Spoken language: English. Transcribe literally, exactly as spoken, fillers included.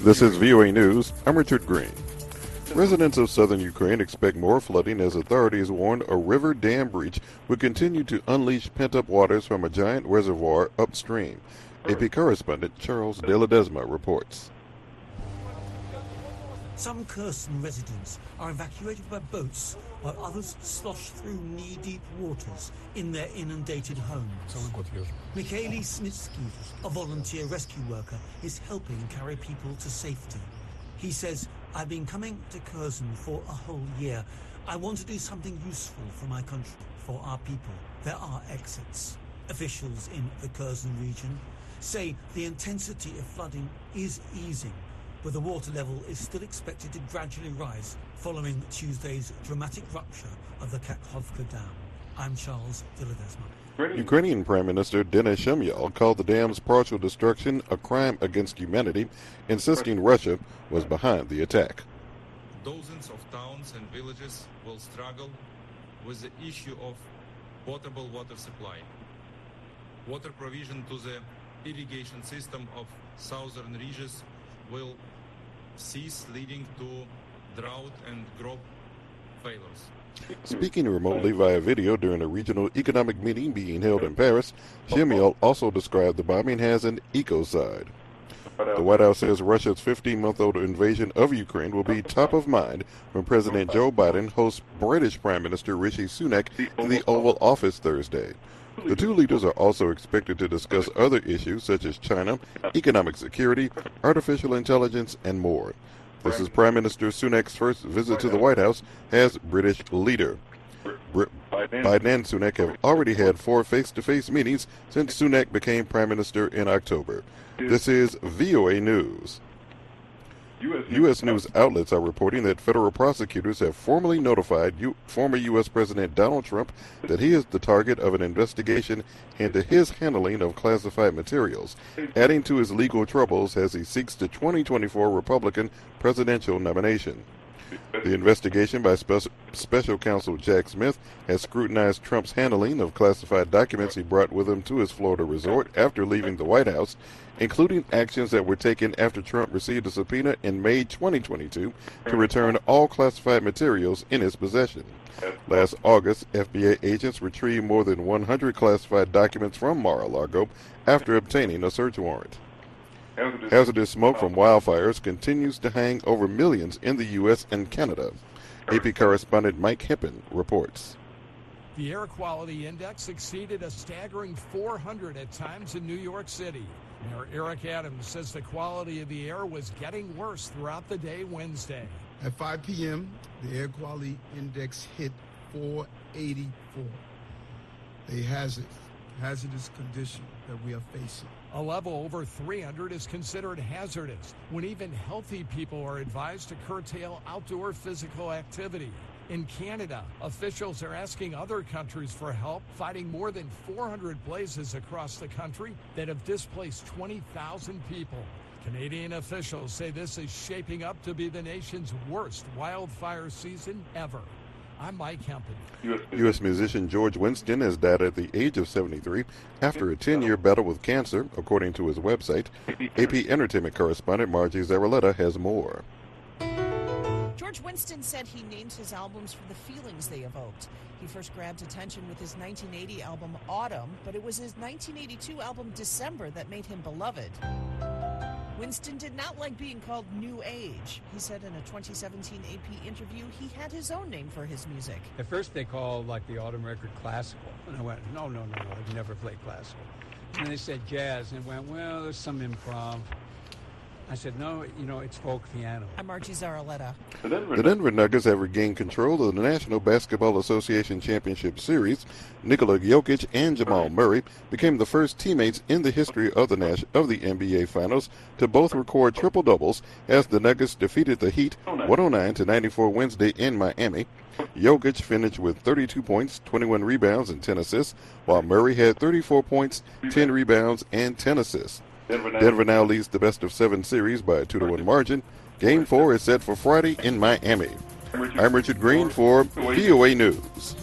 This is V O A News. I'm Richard Green. Residents of southern Ukraine expect more flooding as authorities warn a river dam breach would continue to unleash pent-up waters from a giant reservoir upstream. A P correspondent Charles De Ledesma reports. Some Kherson residents are evacuated by boats, while others slosh through knee-deep waters in their inundated homes. Mikhail Snitsky, a volunteer rescue worker, is helping carry people to safety. He says, "I've been coming to Kherson for a whole year. I want to do something useful for my country, for our people. There are exits." Officials in the Kherson region say the intensity of flooding is easing, but the water level is still expected to gradually rise following Tuesday's dramatic rupture of the Kakhovka Dam. I'm Charles De Ledesma. Ukrainian Prime Minister Denis Shmyhal called the dam's partial destruction a crime against humanity, insisting Russia was behind the attack. Dozens of towns and villages will struggle with the issue of potable water supply. Water provision to the irrigation system of southern regions will cease, leading to drought and crop failures. Speaking remotely via video during a regional economic meeting being held in Paris, Shmyhal also described the bombing as an ecocide. The White House says Russia's fifteen-month-old invasion of Ukraine will be top of mind when President Joe Biden hosts British Prime Minister Rishi Sunak in the Oval Office Thursday. The two leaders are also expected to discuss other issues such as China, economic security, artificial intelligence, and more. This is Prime Minister Sunak's first visit to the White House as British leader. Br- Biden and Sunak have already had four face-to-face meetings since Sunak became Prime Minister in October. This is V O A News. U S news outlets are reporting that federal prosecutors have formally notified U- former U S President Donald Trump that he is the target of an investigation into his handling of classified materials, adding to his legal troubles as he seeks the twenty twenty-four Republican presidential nomination. The investigation by Spe- Special Counsel Jack Smith has scrutinized Trump's handling of classified documents he brought with him to his Florida resort after leaving the White House, including actions that were taken after Trump received a subpoena in May twenty twenty-two to return all classified materials in his possession. Last August, F B I agents retrieved more than one hundred classified documents from Mar-a-Lago after obtaining a search warrant. Hazardous smoke from wildfires continues to hang over millions in the U S and Canada. A P correspondent Mike Hippen reports. The air quality index exceeded a staggering four hundred at times in New York City. Mayor Eric Adams says the quality of the air was getting worse throughout the day Wednesday. At five p.m., the air quality index hit four eighty-four. A hazard, hazardous condition that we are facing. A level over three hundred is considered hazardous, when even healthy people are advised to curtail outdoor physical activity. In Canada, officials are asking other countries for help fighting more than four hundred blazes across the country that have displaced twenty thousand people. Canadian officials say this is shaping up to be the nation's worst wildfire season ever. I'm Mike Hempen. U S musician George Winston has died at the age of seventy-three after a ten-year battle with cancer, according to his website. A P entertainment correspondent Margie Zaraletta has more. George Winston said he named his albums for the feelings they evoked. He first grabbed attention with his nineteen eighty album Autumn, but it was his nineteen eighty-two album December that made him beloved. Winston did not like being called New Age. He said in a twenty seventeen A P interview he had his own name for his music. At first they called like the Autumn record classical. And I went, no, no, no, no, I've never played classical. And they said jazz. And I went, well, there's some improv. I said, no, you know, it's folk piano. I'm Margie Zaraletta. The Denver Nuggets have regained control of the National Basketball Association Championship Series. Nikola Jokic and Jamal Murray became the first teammates in the history of the Nash- of the N B A Finals to both record triple-doubles as the Nuggets defeated the Heat one oh nine to ninety-four Wednesday in Miami. Jokic finished with thirty-two points, twenty-one rebounds, and ten assists, while Murray had thirty-four points, ten rebounds, and ten assists. Denver now leads the best of seven series by a two to one margin. Game four is set for Friday in Miami. I'm Richard Green for V O A News.